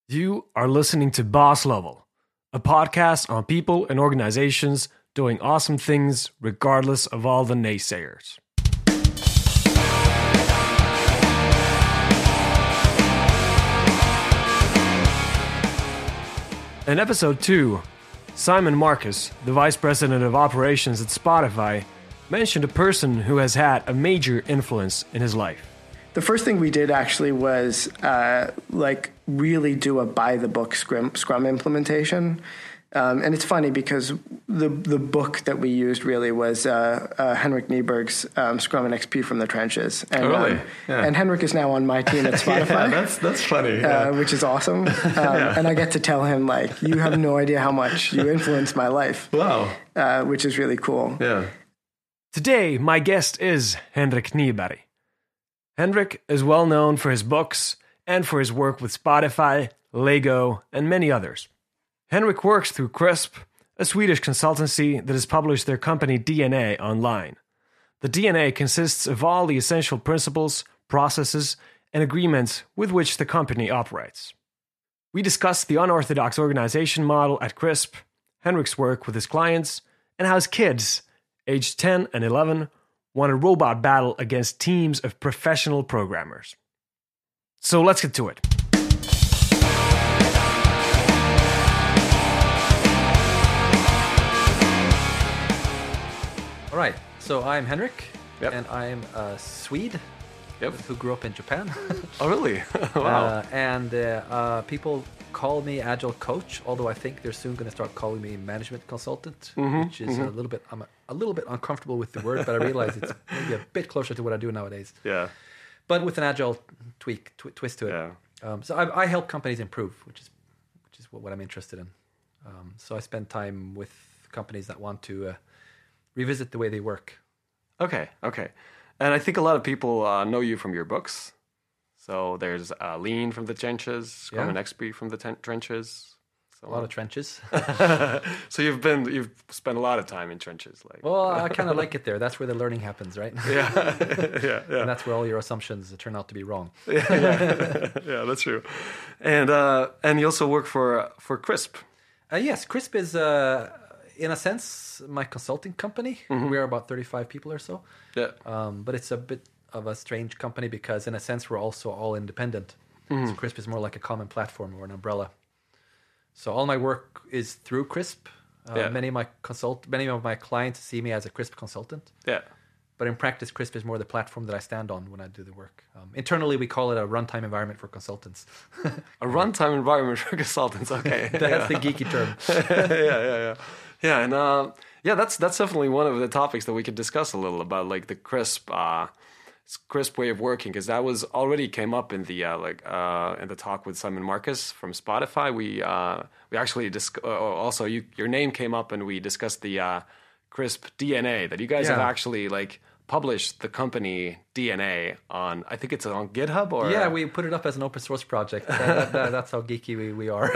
You are listening to Boss Level, a podcast on people and organizations doing awesome things regardless of all the naysayers. In episode 2, Simon Marcus, the vice president of operations at Spotify, mentioned a person who has had a major influence in his life. The first thing we did actually was really do a by the book Scrum implementation. And it's funny because the book that we used really was Henrik Nieberg's Scrum and XP from the Trenches. And, and Henrik is now on my team at Spotify. That's funny. Which is awesome. And I get to tell him, you have no idea how much you influenced my life. Wow. Which is really cool. Yeah. Today, my guest is Henrik Nieberg. Henrik is well known for his books and for his work with Spotify, Lego, and many others. Henrik works through Crisp, a Swedish consultancy that has published their company DNA online. The DNA consists of all the essential principles, processes, and agreements with which the company operates. We discussed the unorthodox organization model at Crisp, Henrik's work with his clients, and how his kids, aged 10 and 11, won a robot battle against teams of professional programmers. So let's get to it. All right, so I'm Henrik, Yep. and I'm a Swede who grew up in Japan. Oh, really? Wow. People call me Agile Coach, although I think they're soon going to start calling me Management Consultant, which is a little bit. I'm a little bit uncomfortable with the word, but I realize it's maybe a bit closer to what I do nowadays. Yeah. But with an Agile twist to it. Yeah. So I help companies improve, which is what I'm interested in. So I spend time with companies that want to revisit the way they work. Okay. And I think a lot of people know you from your books. So there's Lean from the Trenches, Scrum and XP from the Trenches. So A lot of trenches. So you've spent a lot of time in trenches, Well, I kind of like it there. That's where the learning happens, right? Yeah. And that's where all your assumptions turn out to be wrong. Yeah, that's true. And you also work for Crisp. Yes, Crisp is, in a sense, my consulting company. We are about 35 people or so. Yeah. But it's a bit of a strange company because, in a sense, we're also all independent. So Crisp is more like a common platform or an umbrella. So all my work is through Crisp. Many of my clients see me as a Crisp consultant. Yeah. But in practice, Crisp is more the platform that I stand on when I do the work. Internally, we call it a runtime environment for consultants. A runtime environment for consultants. Okay. That's the geeky term. Yeah, and that's definitely one of the topics that we could discuss a little about, the Crisp way of working, because that was already came up in the talk with Simon Marcus from Spotify. We actually also your name came up, and we discussed the Crisp DNA that you guys have actually published the company DNA on. I think it's on GitHub or we put it up as an open source project. That's how geeky we are.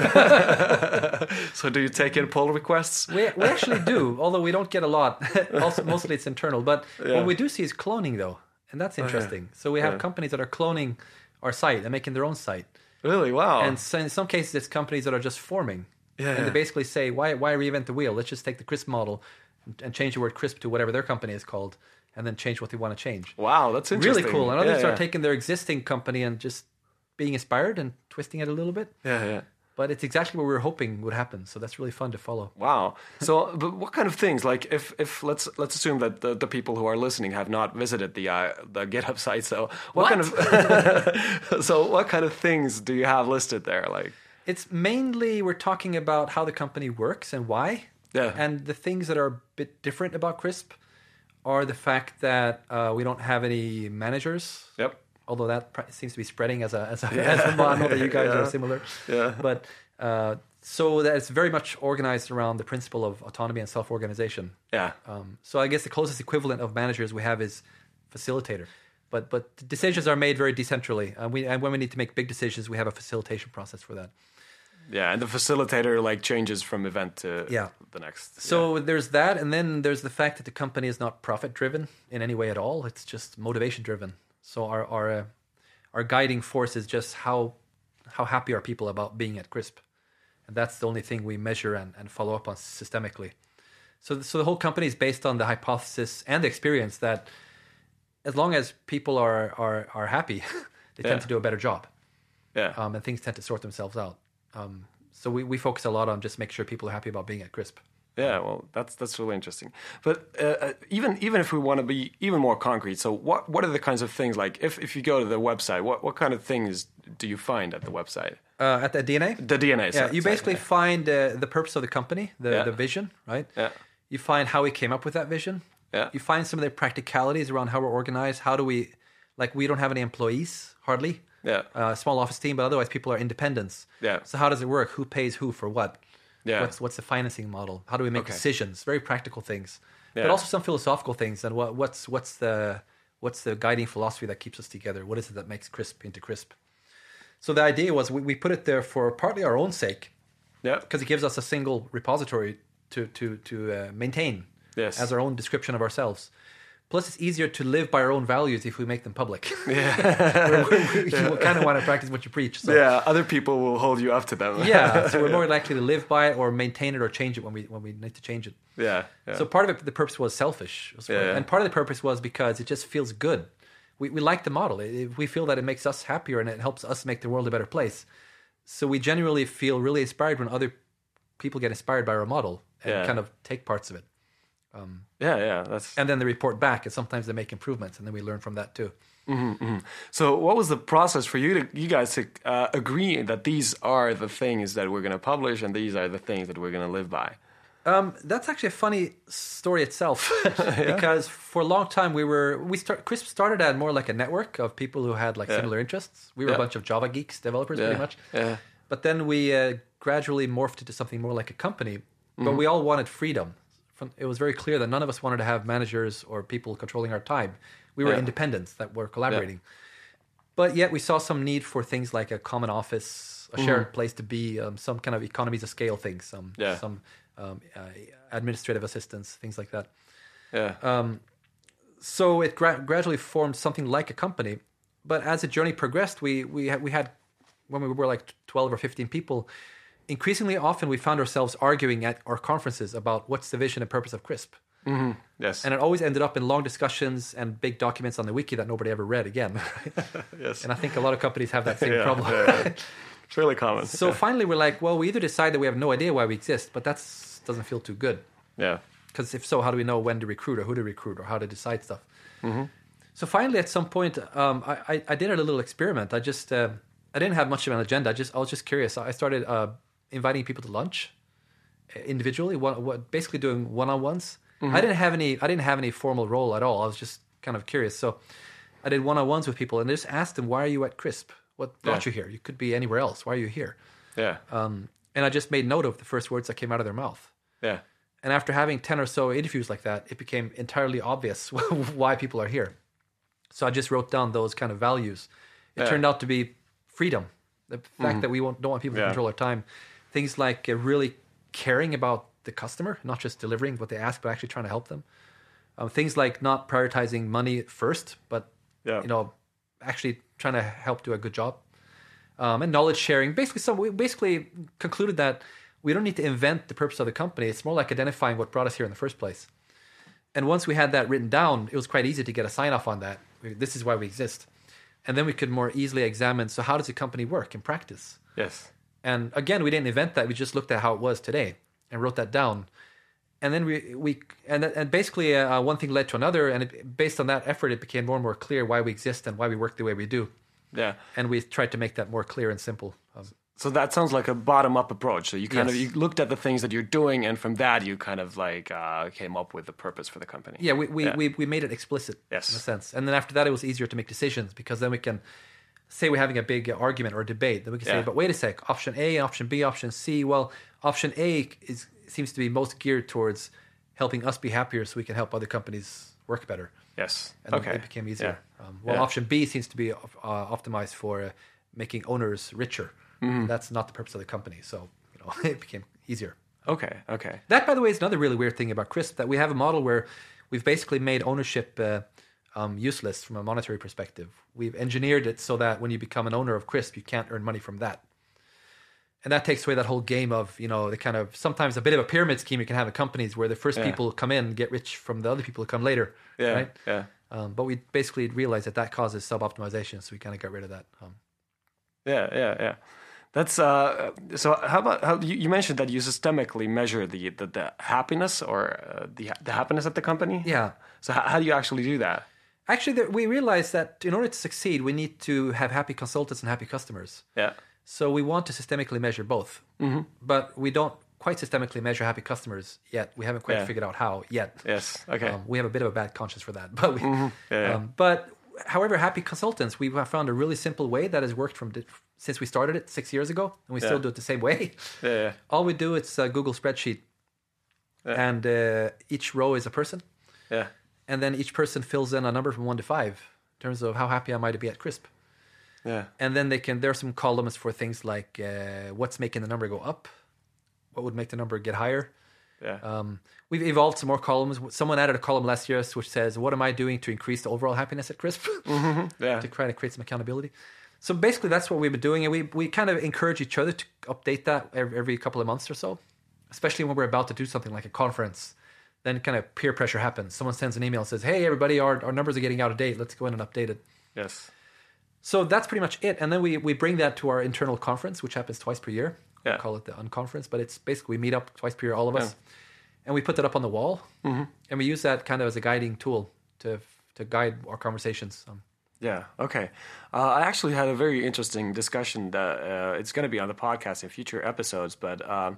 So do you take in pull requests? We actually do, although we don't get a lot. Also, mostly it's internal. But what we do see is cloning, though, and that's interesting. So we have companies that are cloning our site and making their own site. Really? Wow. And so in some cases, it's companies that are just forming. And they basically say, why reinvent the wheel? Let's just take the Crisp model and change the word Crisp to whatever their company is called, and then change what they want to change. Wow, that's interesting. Really cool. And others are taking their existing company and just being inspired and twisting it a little bit. Yeah. But it's exactly what we were hoping would happen. So that's really fun to follow. Wow. So, but what kind of things? If let's assume that the people who are listening have not visited the GitHub site. So what kind of things do you have listed there? It's mainly we're talking about how the company works and why. Yeah. And the things that are a bit different about Crisp are the fact that we don't have any managers. Yep. Although that seems to be spreading as a model that you guys are similar. Yeah. But so that it's very much organized around the principle of autonomy and self-organization. Yeah. So I guess the closest equivalent of managers we have is facilitator. But decisions are made very decentrally. And when we need to make big decisions, we have a facilitation process for that. Yeah, and the facilitator changes from event to the next. So there's that, and then there's the fact that the company is not profit driven in any way at all. It's just motivation driven. So our guiding force is just how how happy are people about being at Crisp, and that's the only thing we measure and follow up on systemically. So the whole company is based on the hypothesis and the experience that as long as people are happy, they tend to do a better job. Yeah. And things tend to sort themselves out. So we focus a lot on just make sure people are happy about being at Crisp. Yeah, well, that's really interesting. But even if we want to be even more concrete, so what are the kinds of things, like if you go to the website, what kind of things do you find at the website? At the DNA? The DNA, Yeah, sorry, you basically find the purpose of the company, the vision, right? Yeah. You find how we came up with that vision. Yeah. You find some of the practicalities around how we're organized. How do we, we don't have any employees, hardly. Yeah. A small office team, but otherwise people are independents. Yeah. So how does it work? Who pays who for what? Yeah. What's the financing model? How do we make decisions? Very practical things, Yeah. but also some philosophical things. And what's the guiding philosophy that keeps us together? What is it that makes Crisp into Crisp? So the idea was we put it there for partly our own sake, Yeah. because it gives us a single repository to maintain as our own description of ourselves. Plus, it's easier to live by our own values if we make them public. Yeah. You kind of want to practice what you preach. So. Yeah, other people will hold you up to them. Yeah, so we're more likely to live by it or maintain it or change it when we need to change it. Yeah. Yeah. So part of it, the purpose was selfish. And part of the purpose was because it just feels good. We like the model. We feel that it makes us happier and it helps us make the world a better place. So we genuinely feel really inspired when other people get inspired by our model and kind of take parts of it. That's. And then they report back, and sometimes they make improvements, and then we learn from that too. So, what was the process for you guys to agree that these are the things that we're going to publish, and these are the things that we're going to live by? That's actually a funny story itself, because for a long time Crisp started out more like a network of people who had similar interests. We were a bunch of Java geeks, developers, pretty much. Yeah. But then we gradually morphed into something more like a company. But we all wanted freedom. It was very clear that none of us wanted to have managers or people controlling our time. We were independents that were collaborating. But yet we saw some need for things like a common office, a shared place to be, some kind of economies of scale things, some administrative assistance, things like that. Yeah. So it gradually formed something like a company. But as the journey progressed, we had, when we were 12 or 15 people, increasingly often we found ourselves arguing at our conferences about what's the vision and purpose of Crisp. Mm-hmm. Yes. And it always ended up in long discussions and big documents on the wiki that nobody ever read again. Yes. And I think a lot of companies have that same problem. It's really common. So finally we're like, well, we either decide that we have no idea why we exist, but that doesn't feel too good. Yeah. Because if so, how do we know when to recruit or who to recruit or how to decide stuff? Mm-hmm. So finally at some point, I did a little experiment. I didn't have much of an agenda. I was just curious. I started inviting people to lunch individually, basically doing one-on-ones. Mm-hmm. I didn't have any formal role at all. I was just kind of curious. So I did one-on-ones with people and I just asked them, why are you at Crisp? What brought you here? You could be anywhere else. Why are you here? Yeah. And I just made note of the first words that came out of their mouth. Yeah. And after having 10 or so interviews like that, it became entirely obvious why people are here. So I just wrote down those kind of values. It turned out to be freedom. The fact that we don't want people to control our time. Things like really caring about the customer, not just delivering what they ask, but actually trying to help them. Things like not prioritizing money first, but actually trying to help do a good job. And knowledge sharing. We basically concluded that we don't need to invent the purpose of the company. It's more like identifying what brought us here in the first place. And once we had that written down, it was quite easy to get a sign-off on that. This is why we exist. And then we could more easily examine, so how does a company work in practice? Yes. And again, we didn't invent that. We just looked at how it was today and wrote that down. And then and basically one thing led to another. And based on that effort, it became more and more clear why we exist and why we work the way we do. Yeah. And we tried to make that more clear and simple. So that sounds like a bottom-up approach. So you you looked at the things that you're doing, and from that you kind of came up with the purpose for the company. Yeah, we made it explicit in a sense. And then after that, it was easier to make decisions because then we can say we're having a big argument or a debate. Then we can say, but wait a sec, option A, option B, option C. Well, option A seems to be most geared towards helping us be happier so we can help other companies work better. Yes. And it became easier. Yeah. Option B seems to be optimized for making owners richer. Mm-hmm. That's not the purpose of the company. So, it became easier. Okay. That, by the way, is another really weird thing about Crisp, that we have a model where we've basically made ownership useless from a monetary perspective. We've engineered it so that when you become an owner of Crisp, you can't earn money from that. And that takes away that whole game of, the kind of sometimes a bit of a pyramid scheme you can have in companies where the first people come in get rich from the other people who come later. Yeah. Right? Yeah. But we basically realized that causes sub-optimization, so we kind of got rid of that. Yeah. That's so. How you mentioned that you systemically measure the happiness or the happiness at the company? Yeah. So how do you actually do that? Actually, we realized that in order to succeed, we need to have happy consultants and happy customers. Yeah. So we want to systemically measure both, but we don't quite systemically measure happy customers yet. We haven't quite figured out how yet. Yes. Okay. We have a bit of a bad conscience for that, but but however, happy consultants, we have found a really simple way that has worked since we started it 6 years ago, and we still do it the same way. Yeah. All we do is a Google spreadsheet, and each row is a person. Yeah. And then each person fills in a number from 1 to 5 in terms of how happy am I to be at Crisp. Yeah. And then there are some columns for things like what's making the number go up, what would make the number get higher. Yeah. We've evolved some more columns. Someone added a column last year which says, what am I doing to increase the overall happiness at Crisp? Yeah. To try to create some accountability. So basically that's what we've been doing. And we kind of encourage each other to update that every couple of months or so, especially when we're about to do something like a conference. Then kind of peer pressure happens. Someone sends an email and says, hey, everybody, our numbers are getting out of date. Let's go in and update it. Yes. So that's pretty much it. And then we bring that to our internal conference, which happens twice per year. Yeah. We call it the Unconference, but it's basically we meet up twice per year, all of us. And we put that up on the wall. And we use that kind of as a guiding tool to guide our conversations. Yeah. Okay. I actually had a very interesting discussion that it's going to be on the podcast in future episodes, but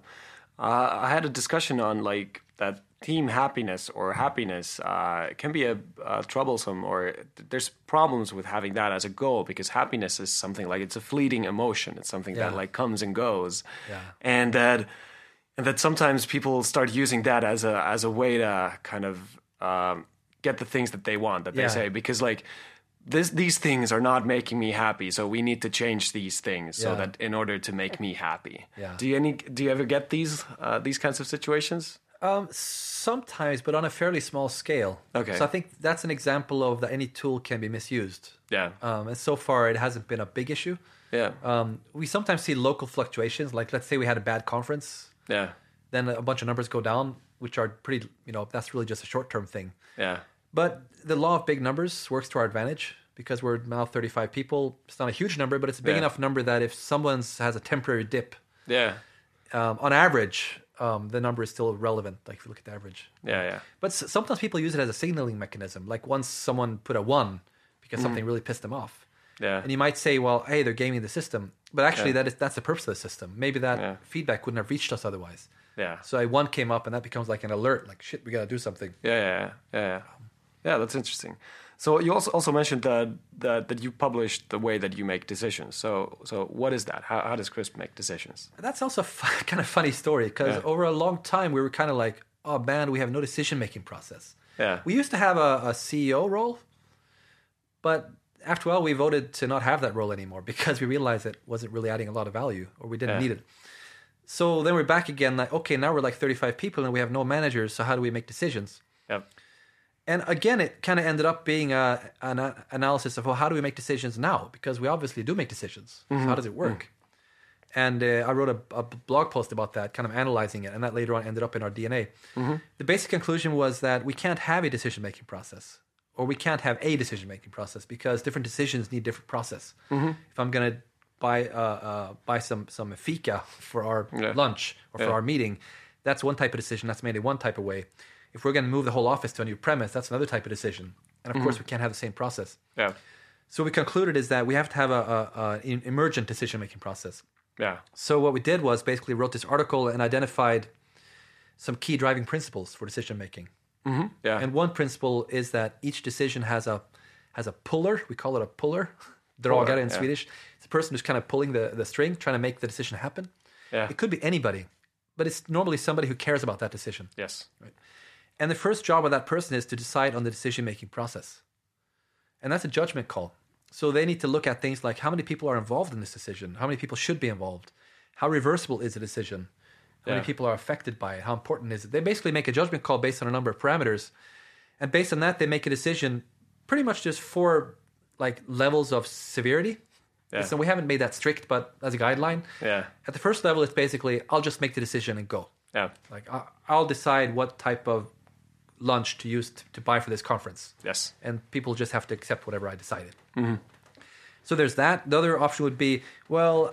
I had a discussion on like that team happiness or happiness can be a troublesome, or there's problems with having that as a goal, because happiness is something like it's a fleeting emotion. It's something that like comes and goes, and that sometimes people start using that as a way to kind of get the things that they want, that they say, because like these things are not making me happy, so we need to change these things so that in order to make me happy. Yeah. Do you ever get these kinds of situations? Sometimes, but on a fairly small scale. Okay. So I think that's an example of that any tool can be misused. Yeah. And so far, it hasn't been a big issue. Yeah. We sometimes see local fluctuations. Like, let's say we had a bad conference. Yeah. Then a bunch of numbers go down, which are pretty, that's really just a short-term thing. Yeah. But the law of big numbers works to our advantage because we're now 35 people. It's not a huge number, but it's a big enough number that if someone has a temporary dip, on average, the number is still relevant. Like if you look at the average. Yeah. But sometimes people use it as a signaling mechanism. Like once someone put a 1 because something really pissed them off. Yeah. And you might say, well, hey, they're gaming the system. But actually, that's the purpose of the system. Maybe that feedback wouldn't have reached us otherwise. Yeah. So a 1 came up, and that becomes like an alert. Like, shit, we got to do something. Yeah, that's interesting. So you also mentioned that you published the way that you make decisions. So what is that? How does Crisp make decisions? That's also a kind of funny story because over a long time, we were kind of like, oh, man, we have no decision-making process. Yeah. We used to have a CEO role, but after a while, we voted to not have that role anymore because we realized it wasn't really adding a lot of value, or we didn't need it. So then we're back again, like, okay, now we're like 35 people and we have no managers, so how do we make decisions? Yep. And again, it kind of ended up being an analysis of, well, how do we make decisions now? Because we obviously do make decisions. So how does it work? And I wrote a blog post about that, kind of analyzing it, and that later on ended up in our DNA. The basic conclusion was that we can't have a decision-making process, or we can't have a decision-making process because different decisions need different process. If I'm going to buy some fika for our lunch or for our meeting, that's one type of decision. That's made in one type of way. If we're going to move the whole office to a new premise, that's another type of decision. And of course, we can't have the same process. Yeah. So what we concluded is that we have to have an emergent decision-making process. Yeah. So what we did was basically wrote this article and identified some key driving principles for decision-making. Yeah. And one principle is that each decision has a puller. We call it a puller. Dragare in Swedish. It's a person who's kind of pulling the string, trying to make the decision happen. Yeah. It could be anybody, but it's normally somebody who cares about that decision. Yes. Right. And the first job of that person is to decide on the decision-making process. And that's a judgment call. So they need to look at things like how many people are involved in this decision, how many people should be involved, how reversible is the decision, how many people are affected by it, how important is it. They basically make a judgment call based on a number of parameters. And based on that, they make a decision pretty much just 4 like levels of severity. Yeah. So we haven't made that strict, but as a guideline. Yeah. At the first level, it's basically I'll just make the decision and go. Yeah. Like I'll decide what type of lunch to use to buy for this conference. Yes. And people just have to accept whatever I decided. Mm-hmm. So there's that. The other option would be, well,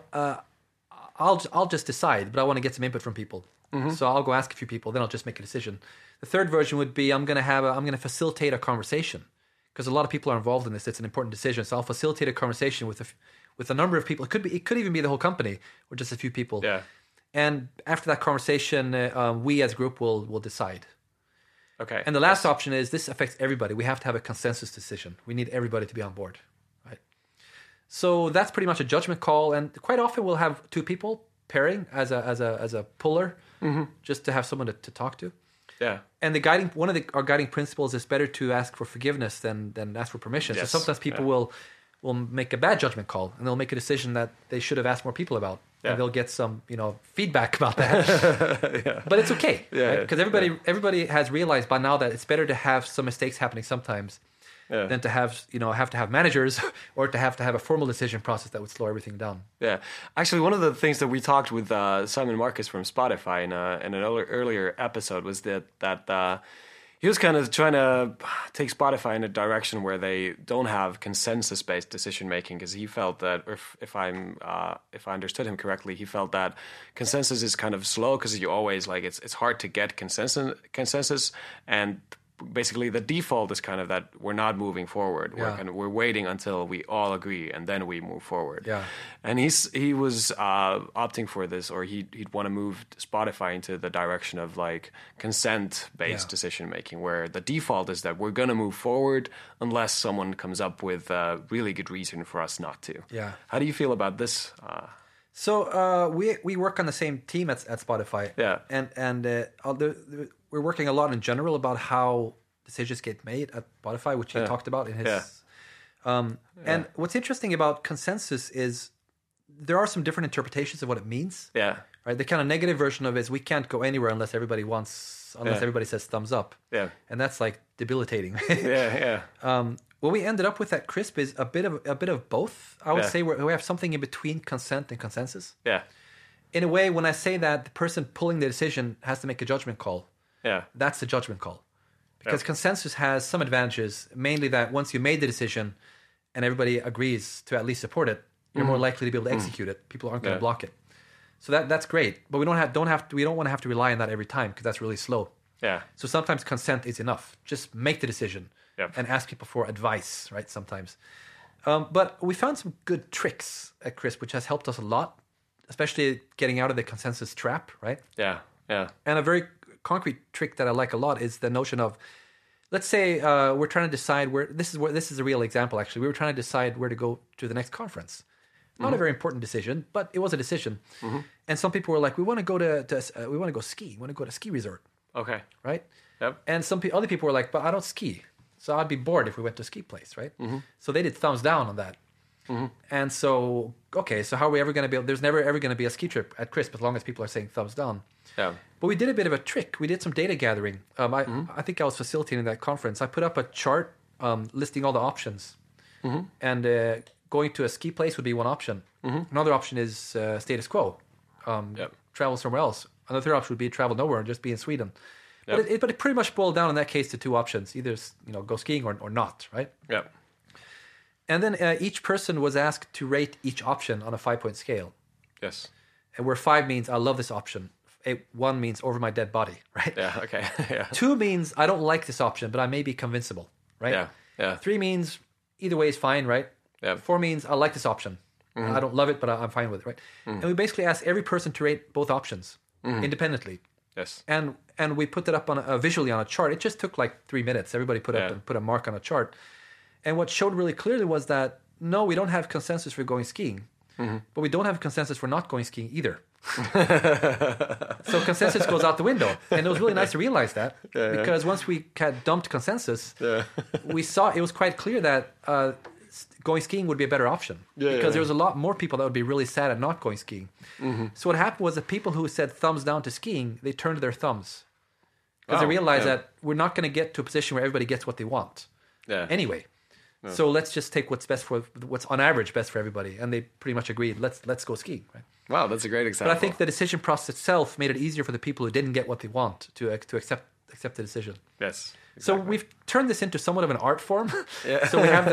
I'll just decide, but I want to get some input from people. Mm-hmm. So I'll go ask a few people, then I'll just make a decision. The third version would be I'm going to facilitate a conversation because a lot of people are involved in this. It's an important decision, so I'll facilitate a conversation with a number of people. It could even be the whole company or just a few people. Yeah. And after that conversation, we as a group will decide. Okay. And the last option is this affects everybody. We have to have a consensus decision. We need everybody to be on board. Right. So that's pretty much a judgment call, and quite often we'll have 2 people pairing as a puller, just to have someone to talk to. Yeah. And our guiding principles is better to ask for forgiveness than ask for permission. Yes. So sometimes people will make a bad judgment call, and they'll make a decision that they should have asked more people about. Yeah. And they'll get some, feedback about that. Yeah. But it's okay, Yeah, because everybody has realized by now that it's better to have some mistakes happening sometimes than to have to have managers or to have a formal decision process that would slow everything down. Yeah, actually, one of the things that we talked with Simon Marcus from Spotify in an earlier episode was that he was kind of trying to take Spotify in a direction where they don't have consensus-based decision making, because he felt that, if I understood him correctly, he felt that consensus is kind of slow because you always it's hard to get consensus, and basically the default is kind of that we're not moving forward. Yeah. We're waiting until we all agree and then we move forward. Yeah. And he was opting for this, or he'd want to move Spotify into the direction of consent-based decision making, where the default is that we're going to move forward unless someone comes up with a really good reason for us not to. Yeah. How do you feel about this? So we work on the same team at Spotify. Yeah. And we're working a lot in general about how decisions get made at Spotify, which he talked about in his. Yeah. And what's interesting about consensus is there are some different interpretations of what it means. Yeah. Right. The kind of negative version of it is we can't go anywhere unless everybody everybody says thumbs up. Yeah. And that's debilitating. Yeah. What we ended up with at Crisp is a bit of both. I would say we have something in between consent and consensus. Yeah. In a way, when I say that the person pulling the decision has to make a judgment call, that's the judgment call. Because consensus has some advantages, mainly that once you made the decision and everybody agrees to at least support it, you're more likely to be able to execute it. People aren't going to block it. So that's great. But we don't want to have to rely on that every time, because that's really slow. Yeah. So sometimes consent is enough. Just make the decision and ask people for advice, right? Sometimes. But we found some good tricks at Crisp, which has helped us a lot, especially getting out of the consensus trap, right? Yeah. Yeah. And a very concrete trick that I like a lot is the notion of, let's say we're trying to decide this is a real example, actually. We were trying to decide where to go to the next conference. Not a very important decision, but it was a decision. Mm-hmm. And some people were like, we want to go we want to go ski. We want to go to a ski resort. Okay. Right? Yep. And other people were like, but I don't ski. So I'd be bored if we went to a ski place, right? Mm-hmm. So they did thumbs down on that. Mm-hmm. And so, okay, so how are we ever going to be able... There's never ever going to be a ski trip at Crisp as long as people are saying thumbs down. Yeah. But we did a bit of a trick. We did some data gathering. I think I was facilitating that conference. I put up a chart listing all the options. Mm-hmm. And going to a ski place would be one option. Mm-hmm. Another option is status quo. Travel somewhere else. Another option would be travel nowhere and just be in Sweden. Yep. But it pretty much boiled down in that case to 2 options. Either go skiing or not, right? Yeah. And then each person was asked to rate each option on a 5-point scale. Yes. And where 5 means I love this option. 1 means over my dead body, right? Yeah, okay. Yeah. 2 means I don't like this option, but I may be convincible, right? Yeah, yeah. 3 means either way is fine, right? Yeah. 4 means I like this option. Mm-hmm. I don't love it, but I'm fine with it, right? Mm-hmm. And we basically asked every person to rate both options independently. Yes. And we put that up visually on a chart. It just took 3 minutes. Everybody put a mark on a chart. And what showed really clearly was that, no, we don't have consensus for going skiing, but we don't have consensus for not going skiing either. So consensus goes out the window. And it was really nice to realize that, because once we had dumped consensus, we saw it was quite clear that going skiing would be a better option, because there was a lot more people that would be really sad at not going skiing. Mm-hmm. So what happened was the people who said thumbs down to skiing, they turned their thumbs, because they realized that we're not going to get to a position where everybody gets what they want anyway. So let's just take what's on average best for everybody, and they pretty much agreed. Let's go skiing. Right? Wow, that's a great example. But I think the decision process itself made it easier for the people who didn't get what they want to accept the decision. Yes. Exactly. So we've turned this into somewhat of an art form. Yeah. So we have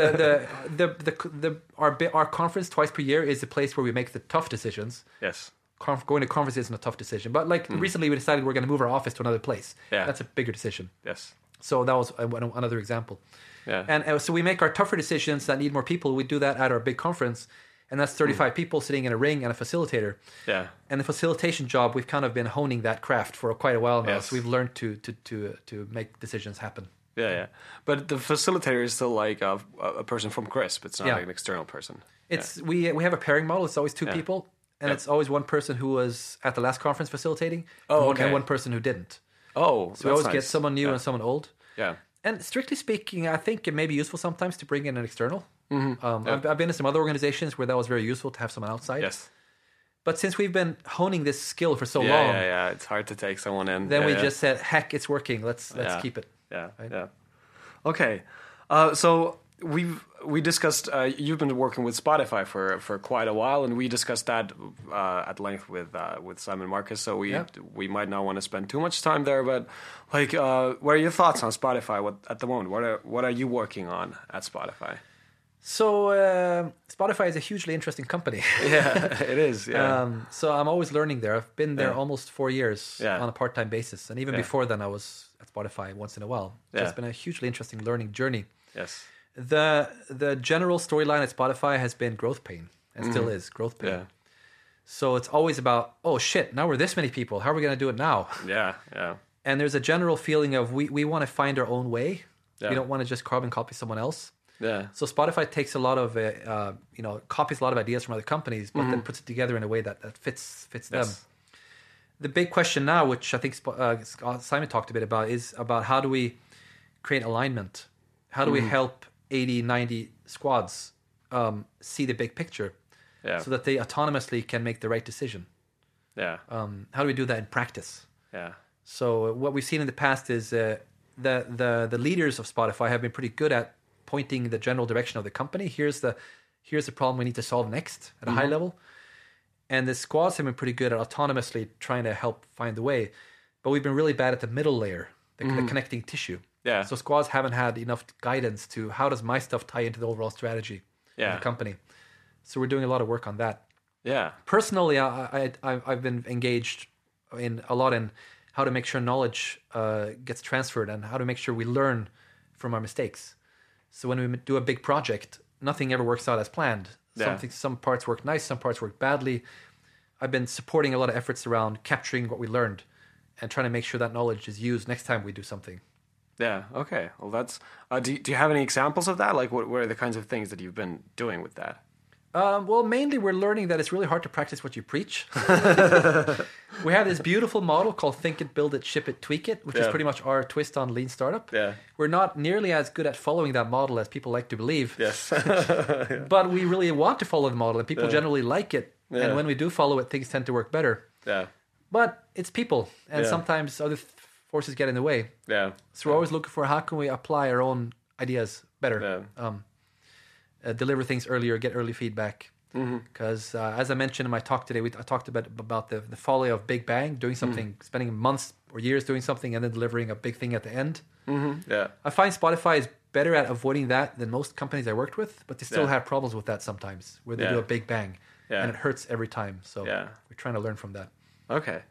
our conference twice per year is the place where we make the tough decisions. Yes. Going to conference isn't a tough decision, but recently we decided we're going to move our office to another place. Yeah. That's a bigger decision. Yes. So that was another example. Yeah. And so we make our tougher decisions that need more people. We do that at our big conference, and that's 35 people sitting in a ring and a facilitator. Yeah. And the facilitation job, we've kind of been honing that craft for quite a while now. Yes. So we've learned to make decisions happen. Yeah. But the facilitator is still like a person from CRISP. It's not like an external person. It's we have a pairing model. It's always two people, and it's always one person who was at the last conference facilitating, and one person who didn't. Oh, so we always get someone new and someone old. Yeah. And strictly speaking, I think it may be useful sometimes to bring in an external. I've been in some other organizations where that was very useful to have someone outside. Yes. But since we've been honing this skill for so long, it's hard to take someone in. Then we just said, "Heck, it's working. Let's keep it." Yeah, right? Yeah. Okay, so we discussed. You've been working with Spotify for quite a while, and we discussed that at length with Simon Marcus. So we might not want to spend too much time there, but like, what are your thoughts on Spotify at the moment? What are you working on at Spotify? So Spotify is a hugely interesting company. Yeah, it is. Yeah. So I'm always learning there. I've been there almost 4 years on a part-time basis, and even before then, I was at Spotify once in a while. So it's been a hugely interesting learning journey. Yes. The general storyline at Spotify has been growth pain, and still is growth pain. Yeah. So it's always about, oh shit, now we're this many people. How are we going to do it now? Yeah. And there's a general feeling of we want to find our own way. Yeah. We don't want to just carbon copy someone else. Yeah. So Spotify takes a lot of, copies a lot of ideas from other companies, but then puts it together in a way that fits them. The big question now, which I think Simon talked a bit about, is about how do we create alignment? How do we help 80, 90 squads see the big picture so that they autonomously can make the right decision? Yeah. How do we do that in practice? Yeah. So what we've seen in the past is the leaders of Spotify have been pretty good at pointing the general direction of the company. Here's the problem we need to solve next at a high level. And the squads have been pretty good at autonomously trying to help find the way. But we've been really bad at the middle layer, the connecting tissue. Yeah. So squads haven't had enough guidance to how does my stuff tie into the overall strategy of the company. So we're doing a lot of work on that. Yeah. Personally, I've been engaged in a lot in how to make sure knowledge gets transferred and how to make sure we learn from our mistakes. So when we do a big project, nothing ever works out as planned. Some parts work nice, some parts work badly. I've been supporting a lot of efforts around capturing what we learned and trying to make sure that knowledge is used next time we do something. Yeah. Okay. Well, that's. Do you have any examples of that? Like, what are the kinds of things that you've been doing with that? Well, mainly we're learning that it's really hard to practice what you preach. We have this beautiful model called Think It, Build It, Ship It, Tweak It, which is pretty much our twist on Lean Startup. Yeah. We're not nearly as good at following that model as people like to believe. Yes. But we really want to follow the model, and people generally like it. Yeah. And when we do follow it, things tend to work better. Yeah. But it's people, and sometimes other forces get in the way. Yeah. So we're always looking for how can we apply our own ideas better. Yeah. Deliver things earlier, get early feedback. Because as I mentioned in my talk today, I talked about the folly of Big Bang, doing something, spending months or years doing something, and then delivering a big thing at the end. Yeah, I find Spotify is better at avoiding that than most companies I worked with, but they still have problems with that sometimes, where they do a Big Bang, and it hurts every time. So we're trying to learn from that. Okay.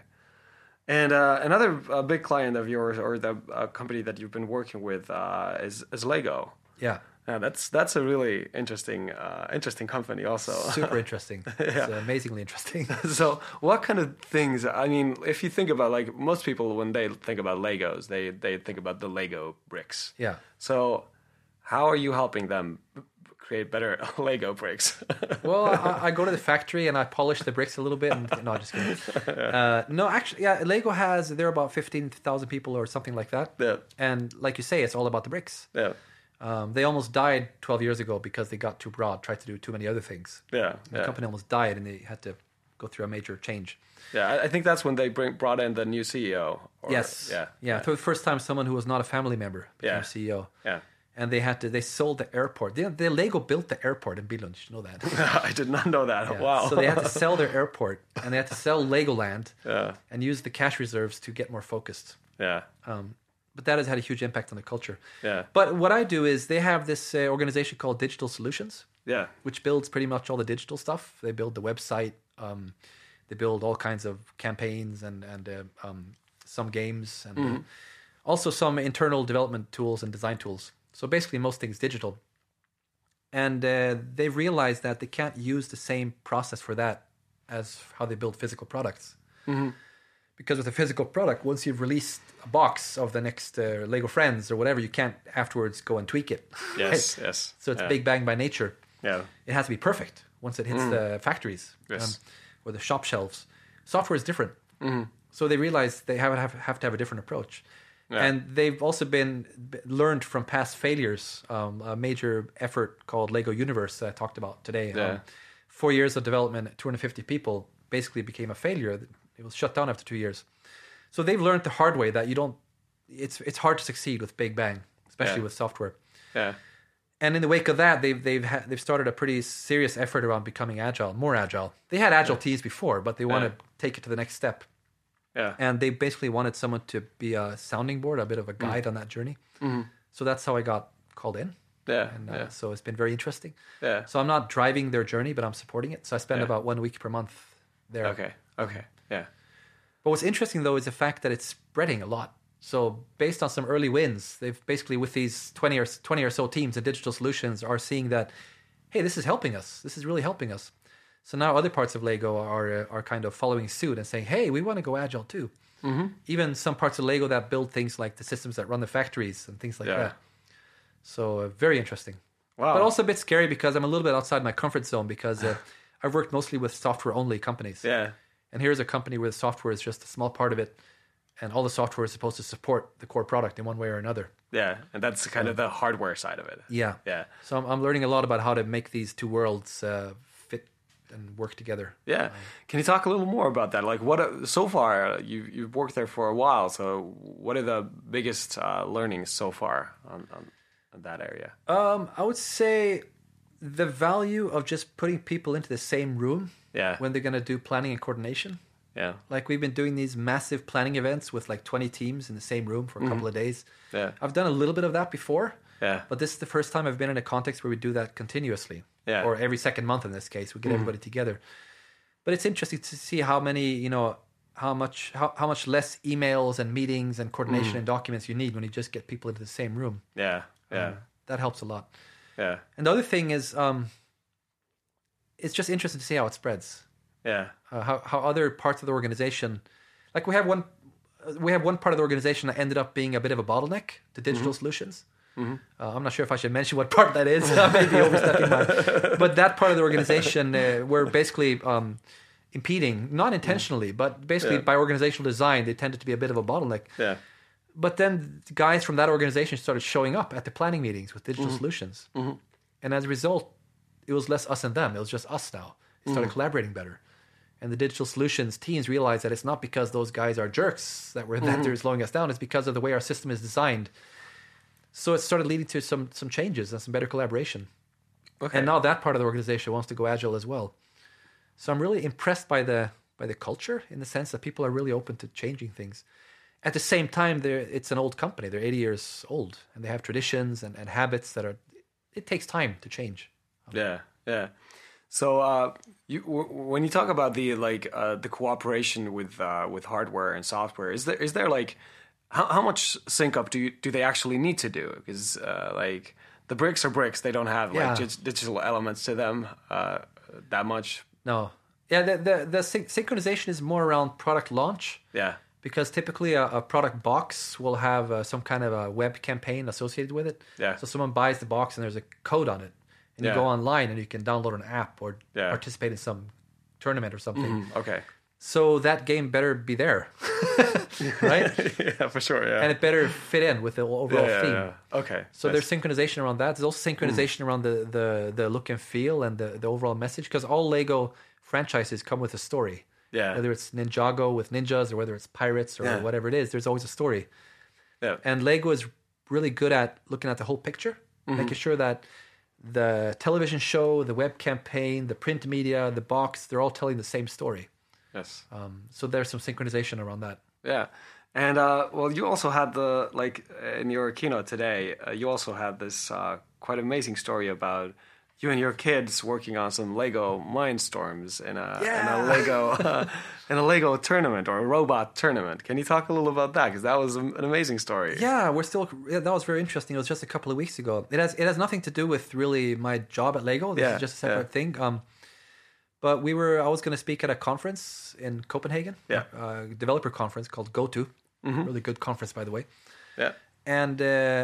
And another big client of yours, or the company that you've been working with, is Lego. Yeah. Yeah, that's a really interesting company also. Super interesting. It's amazingly interesting. So what kind of things, I mean, if you think about, like, most people when they think about Legos, they think about the Lego bricks. Yeah. So how are you helping them create better Lego bricks? Well, I go to the factory and I polish the bricks a little bit. No, just kidding. No, actually, Lego there are about 15,000 people or something like that. Yeah. And like you say, it's all about the bricks. Yeah. They almost died 12 years ago because they got too broad, tried to do too many other things. Yeah. The company almost died and they had to go through a major change. Yeah, I think that's when they brought in the new CEO. Yes. Yeah. For the first time, someone who was not a family member became CEO. Yeah. and they sold the airport. The Lego built the airport in Billund. You should know that. I did not know that. Yeah. Wow. So they had to sell their airport, and they had to sell Legoland, Yeah. and use the cash reserves to get more focused. Yeah. But that has had a huge impact on the culture. Yeah. But what I do is they have this organization called Digital Solutions, Yeah. which builds pretty much all the digital stuff. They build the website. They build all kinds of campaigns and some games and also some internal development tools and design tools. So basically most things digital. And they realized that they can't use the same process for that as how they build physical products. Because with a physical product, once you've released a box of the next Lego Friends or whatever, you can't afterwards go and tweak it. Yes. Right? Yes. So it's big bang by nature. Yeah. It has to be perfect once it hits the factories Yes. or the shop shelves. Software is different. So they realize they have to have a different approach. Yeah. And they've also learned from past failures. A major effort called Lego Universe that I talked about today. Yeah. 4 years of development, 250 people, basically became a failure. It was shut down after 2 years. So they've learned the hard way that it's hard to succeed with Big Bang, especially with software. Yeah. And in the wake of that, they've started a pretty serious effort around becoming more agile. They had agile teams before, but they want to take it to the next step. Yeah. And they basically wanted someone to be a sounding board, a bit of a guide on that journey. So that's how I got called in. Yeah. And so it's been very interesting. Yeah. So I'm not driving their journey, but I'm supporting it. So I spend about 1 week per month there. Okay. Yeah. But what's interesting, though, is the fact that it's spreading a lot. So based on some early wins, they've basically, with these 20 or so teams and digital solutions, are seeing that, hey, this is helping us. This is really helping us. So now other parts of Lego are kind of following suit and saying, hey, we want to go agile too. Even some parts of Lego that build things like the systems that run the factories and things like that. So very interesting. Wow. But also a bit scary because I'm a little bit outside my comfort zone because I've worked mostly with software-only companies. Yeah. And here's a company where the software is just a small part of it, and all the software is supposed to support the core product in one way or another. Yeah. And that's kind of the hardware side of it. Yeah. Yeah. So I'm learning a lot about how to make these two worlds fit and work together. Yeah. Can you talk a little more about that? Like, so far you've worked there for a while. So what are the biggest learnings so far on that area? I would say the value of just putting people into the same room when they're going to do planning and coordination. Yeah. Like we've been doing these massive planning events with like 20 teams in the same room for a couple of days. Yeah. I've done a little bit of that before. Yeah. But this is the first time I've been in a context where we do that continuously. Yeah. Or every second month in this case, we get everybody together. But it's interesting to see how many, how much less emails and meetings and coordination and documents you need when you just get people into the same room. Yeah. Yeah. That helps a lot. Yeah. And the other thing is, it's just interesting to see how it spreads. Yeah. How other parts of the organization, like we have one part of the organization that ended up being a bit of a bottleneck to digital solutions. I'm not sure if I should mention what part that is. I may be overstepping but that part of the organization were basically impeding, not intentionally, but basically by organizational design, they tended to be a bit of a bottleneck. Yeah. But then guys from that organization started showing up at the planning meetings with digital solutions. And as a result, it was less us and them. It was just us now. They started collaborating better. And the digital solutions teams realized that it's not because those guys are jerks that they're slowing us down. It's because of the way our system is designed. So it started leading to some changes and some better collaboration. Okay. And now that part of the organization wants to go agile as well. So I'm really impressed by the culture in the sense that people are really open to changing things. At the same time, it's an old company. They're 80 years old, and they have traditions and habits it takes time to change. Yeah, yeah. So when you talk about the cooperation with hardware and software, is there like how much sync up do they actually need to do? Because the bricks are bricks; they don't have digital elements to them that much. No, yeah. The synchronization is more around product launch. Yeah. Because typically a product box will have some kind of a web campaign associated with it. Yeah. So someone buys the box and there's a code on it. And you go online and you can download an app or participate in some tournament or something. Okay. So that game better be there. Right? Yeah, for sure, yeah. And it better fit in with the overall theme. Yeah. Okay. So there's synchronization around that. There's also synchronization around the look and feel and the overall message. Because all Lego franchises come with a story. Yeah. Whether it's Ninjago with ninjas or whether it's pirates or whatever it is, there's always a story. Yeah. And Lego is really good at looking at the whole picture. making sure that the television show, the web campaign, the print media, the box, they're all telling the same story. Yes. So there's some synchronization around that. Yeah. And, well, you also had in your keynote today, you also had this quite amazing story about you and your kids working on some Lego Mindstorms in a Lego tournament or a robot tournament. Can you talk a little about that? Because that was an amazing story. Yeah, that was very interesting. It was just a couple of weeks ago. It has nothing to do with really my job at Lego. This is just a separate thing. But I was going to speak at a conference in Copenhagen, a developer conference called GoTo. Really good conference, by the way. Yeah. And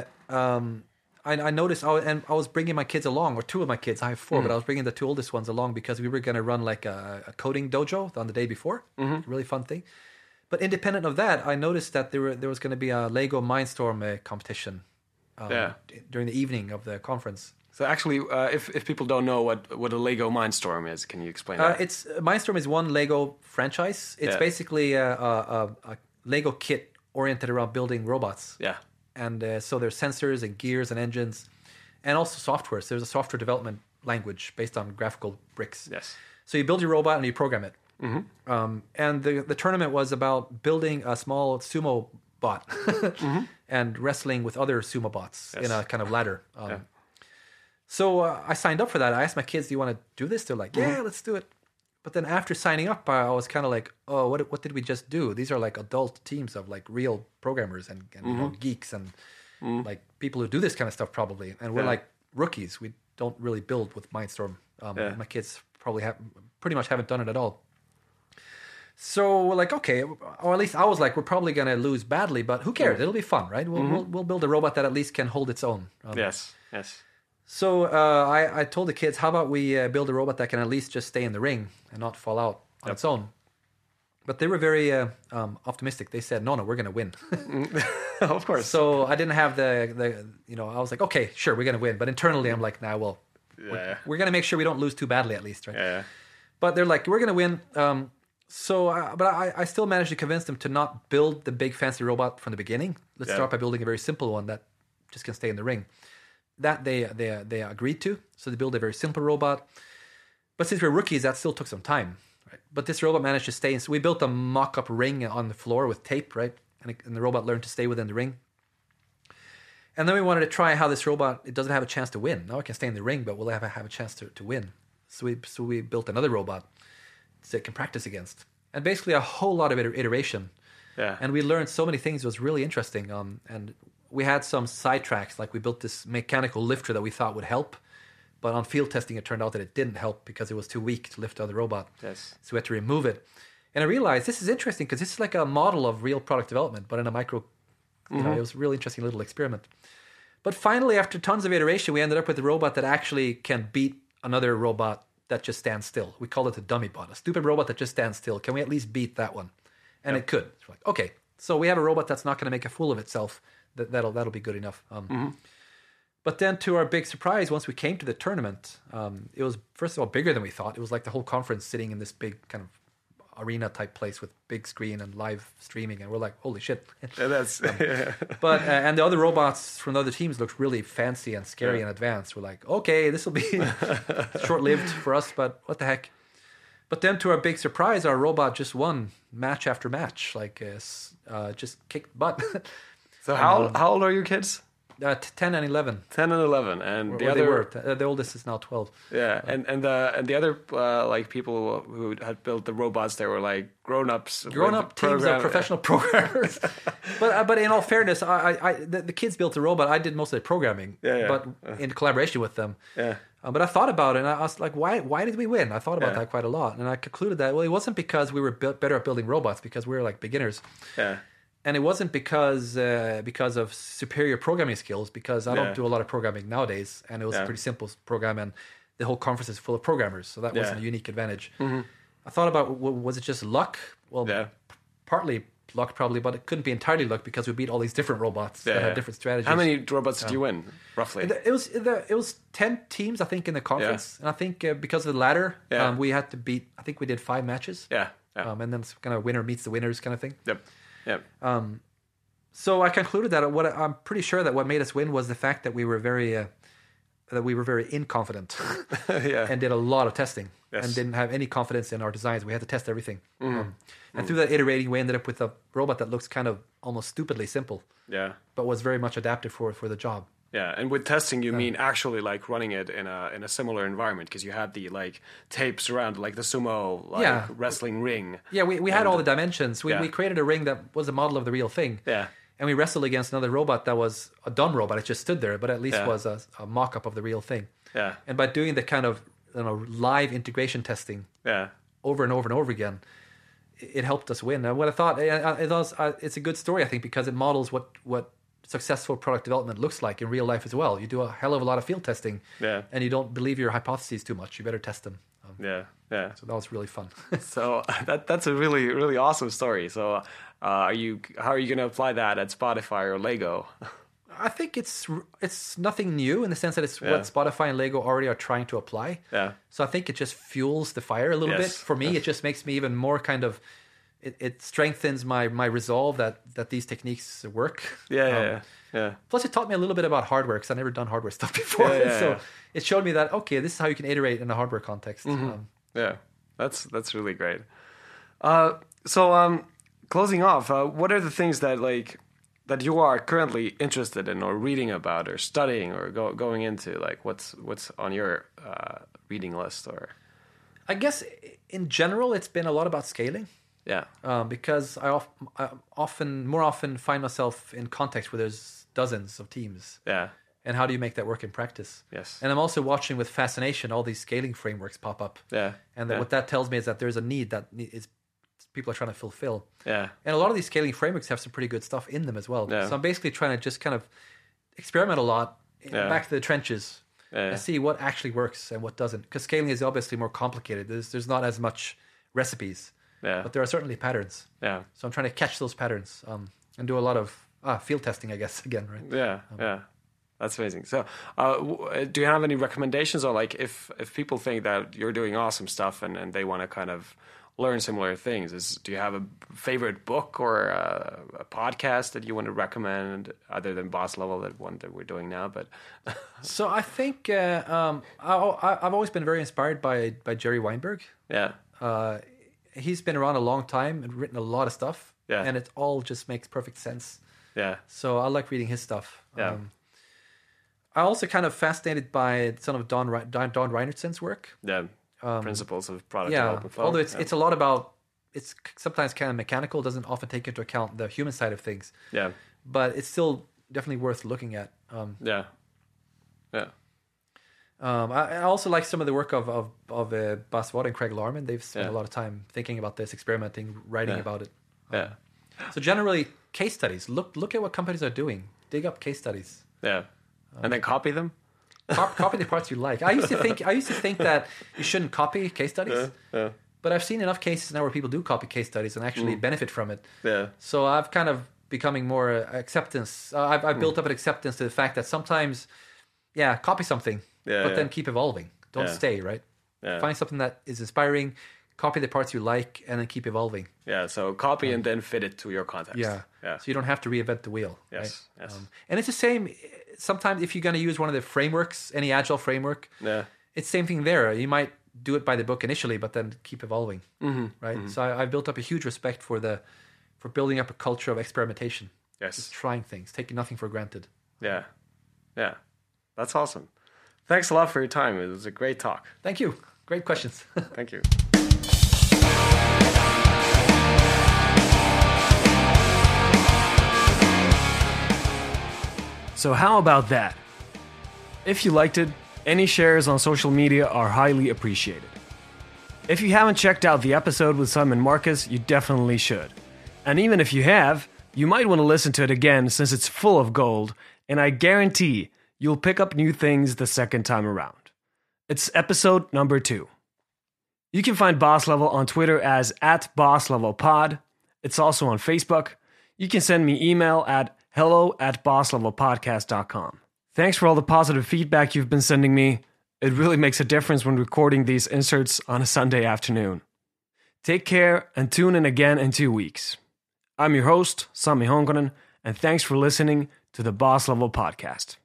I noticed, I was bringing my kids along, or two of my kids. I have four, but I was bringing the two oldest ones along because we were going to run like a coding dojo on the day before. Really fun thing. But independent of that, I noticed that there was going to be a Lego Mindstorm competition during the evening of the conference. So actually, if people don't know what a Lego Mindstorm is, can you explain that? Mindstorm is one Lego franchise. It's basically a Lego kit oriented around building robots. Yeah. And so there's sensors and gears and engines, and also software. So there's a software development language based on graphical bricks. Yes. So you build your robot and you program it. And the tournament was about building a small sumo bot and wrestling with other sumo bots in a kind of ladder. So I signed up for that. I asked my kids, "Do you want to do this?" They're like, "Yeah, let's do it." But then after signing up, I was kind of like, "Oh, what did we just do? These are like adult teams of like real programmers and you know, geeks and like people who do this kind of stuff probably. And we're like rookies. We don't really build with Mindstorm. My kids pretty much haven't done it at all. So we're like, okay, or at least I was like, we're probably going to lose badly, but who cares? It'll be fun, right? We'll build a robot that at least can hold its own. Yes. So I told the kids, how about we build a robot that can at least just stay in the ring and not fall out on its own? But they were very optimistic. They said, no, we're going to win. Of course. So I didn't have the I was like, okay, sure, we're going to win. But internally, I'm like, nah, well, we're going to make sure we don't lose too badly at least, right? Yeah. But they're like, we're going to win. But I still managed to convince them to not build the big fancy robot from the beginning. Let's start by building a very simple one that just can stay in the ring. That they agreed to. So they built a very simple robot. But since we're rookies, that still took some time. Right? But this robot managed to stay. So we built a mock-up ring on the floor with tape, right? And the robot learned to stay within the ring. And then we wanted to try how this robot, it doesn't have a chance to win. Now it can stay in the ring, but will it have a chance to win? So we built another robot so it can practice against. And basically a whole lot of iteration. Yeah. And we learned so many things. It was really interesting. And we had some sidetracks, like we built this mechanical lifter that we thought would help. But on field testing, it turned out that it didn't help because it was too weak to lift the other robot. Yes. So we had to remove it. And I realized this is interesting because this is like a model of real product development, but in a micro, it was a really interesting little experiment. But finally, after tons of iteration, we ended up with a robot that actually can beat another robot that just stands still. We call it a dummy bot, a stupid robot that just stands still. Can we at least beat that one? And it could. So like, okay, so we have a robot that's not going to make a fool of itself. That'll be good enough. But then to our big surprise, once we came to the tournament, it was, first of all, bigger than we thought. It was like the whole conference sitting in this big kind of arena type place with big screen and live streaming. And we're like, holy shit. But and the other robots from the other teams looked really fancy and scary and advanced. We're like, okay, this will be short-lived for us, but what the heck. But then to our big surprise, our robot just won match after match, like just kicked butt. So how old are your kids? 10 and 11. 10 and 11. And the oldest is now 12. Yeah, and the other like people who had built the robots, they were like grown-up teams of professional programmers. but in all fairness, the kids built the robot. I did most of the programming, but in collaboration with them. Yeah. But I thought about it, and I was like, why did we win? I thought about that quite a lot, and I concluded that, well, it wasn't because we were better at building robots, because we were like beginners. Yeah. And it wasn't because of superior programming skills, because I don't do a lot of programming nowadays, and it was a pretty simple program, and the whole conference is full of programmers, so that wasn't a unique advantage. I thought about, was it just luck? Well, partly luck probably, but it couldn't be entirely luck because we beat all these different robots that had different strategies. How many robots did you win, roughly? It was 10 teams, I think, in the conference, and I think because of the ladder, we had to beat. I think we did 5 matches. And then it's kind of winner meets the winners kind of thing. So I concluded that I'm pretty sure that what made us win was the fact that we were very that we were very inconfident Yeah. and did a lot of testing Yes. and didn't have any confidence in our designs. We had to test everything. And through that iterating, we ended up with a robot that looks kind of almost stupidly simple, Yeah. but was very much adapted for the job. Yeah, and with testing, you mean actually like running it in a similar environment because you had the like tapes around like the sumo like wrestling ring. Yeah, we had all the dimensions. We created a ring that was a model of the real thing. Yeah. And we wrestled against another robot that was a dumb robot. It just stood there, but at least was a mock-up of the real thing. Yeah. And by doing the kind of live integration testing over and over and over again, it helped us win. And what I thought, it's a good story, I think, because it models what successful product development looks like in real life as well. You do a hell of a lot of field testing, and you don't believe your hypotheses too much. You better test them. Yeah. So that was really fun. So that's a really, really awesome story. So how are you going to apply that at Spotify or Lego? I think it's nothing new in the sense that it's what Spotify and Lego already are trying to apply. Yeah. So I think it just fuels the fire a little bit. For me, it just makes me even more kind of, it strengthens my resolve that these techniques work. Yeah. Plus, it taught me a little bit about hardware because I've never done hardware stuff before. So it showed me that, okay, this is how you can iterate in a hardware context. Yeah, that's really great. So closing off, what are the things that you are currently interested in or reading about or studying or going into? Like what's on your reading list? Or I guess in general, it's been a lot about scaling. Yeah. Because I more often find myself in context where there's dozens of teams. Yeah. And how do you make that work in practice? Yes. And I'm also watching with fascination all these scaling frameworks pop up. Yeah. And what that tells me is that there's a need that is people are trying to fulfill. Yeah. And a lot of these scaling frameworks have some pretty good stuff in them as well. Yeah. So I'm basically trying to just kind of experiment a lot back to the trenches and see what actually works and what doesn't. Because scaling is obviously more complicated. There's not as much recipes. Yeah. But there are certainly patterns. Yeah. So I'm trying to catch those patterns and do a lot of field testing, I guess, again, right? Yeah. That's amazing. So do you have any recommendations, or like if people think that you're doing awesome stuff and they want to kind of learn similar things, do you have a favorite book or a podcast that you want to recommend other than Boss Level, that one that we're doing now? But so I think I've always been very inspired by Jerry Weinberg. Yeah. He's been around a long time and written a lot of stuff. Yeah. And it all just makes perfect sense. Yeah. So I like reading his stuff. Yeah. I'm also kind of fascinated by some of Don Reinertsen's work. Yeah. Principles of product development flow. Although it's a lot about, it's sometimes kind of mechanical, doesn't often take into account the human side of things. Yeah. But it's still definitely worth looking at. Yeah. I also like some of the work of Bas Watt and Craig Larman. They've spent a lot of time thinking about this, experimenting, writing about it. So generally, case studies. Look at what companies are doing. Dig up case studies. Yeah. And then copy them. Copy the parts you like. I used to think that you shouldn't copy case studies. Yeah. But I've seen enough cases now where people do copy case studies and actually benefit from it. Yeah. So I've kind of becoming more acceptance. I've built up an acceptance to the fact that sometimes, copy something, but then keep evolving. Don't stay, right? Yeah. Find something that is inspiring, copy the parts you like, and then keep evolving. Yeah, so copy and then fit it to your context. Yeah. So you don't have to reinvent the wheel. Yes, right? yes. And it's the same, sometimes if you're going to use one of the frameworks, any agile framework, it's the same thing there. You might do it by the book initially, but then keep evolving, right? So I've built up a huge respect for building up a culture of experimentation. Yes. Just trying things, taking nothing for granted. Yeah. That's awesome. Thanks a lot for your time. It was a great talk. Thank you. Great questions. Thank you. So how about that? If you liked it, any shares on social media are highly appreciated. If you haven't checked out the episode with Simon Marcus, you definitely should. And even if you have, you might want to listen to it again since it's full of gold, and I guarantee you'll pick up new things the second time around. It's episode number 2. You can find Boss Level on Twitter as @BossLevelPod. It's also on Facebook. You can send me email at hello@bosslevelpodcast.com. Thanks for all the positive feedback you've been sending me. It really makes a difference when recording these inserts on a Sunday afternoon. Take care and tune in again in 2 weeks. I'm your host, Sami Honkonen, and thanks for listening to the Boss Level Podcast.